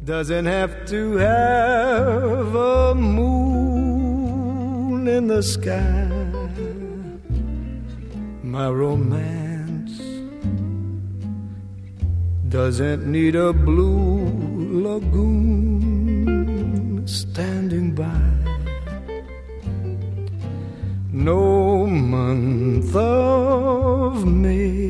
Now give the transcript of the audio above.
doesn't have to have a moon in the sky. My romance doesn't need a blue lagoon standing by. No month of May